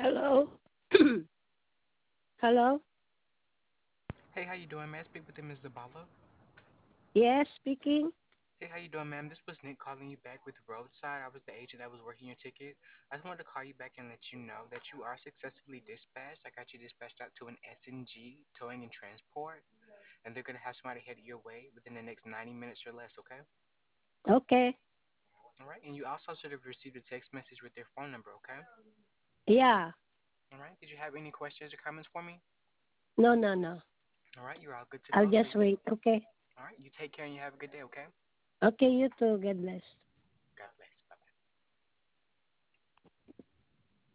Hello? Hello? Hey, how you doing? May I speak with Ms. Zabala? Yes, speaking. Hey, how you doing, ma'am? This was Nick calling you back with Roadside. I was the agent that was working your ticket. I just wanted to call you back and let you know that you are successfully dispatched. I got you dispatched out to an S&G Towing and Transport, and they're gonna have somebody headed your way within the next 90 minutes or less. Okay? Okay. All right. And you also should have received a text message with their phone number. Okay? Yeah. All right. Did you have any questions or comments for me? No, no, no. All right. You're all good to I'll go. So just you. wait. Okay. All right. You take care and you have a good day. Okay? Okay, you too. God bless.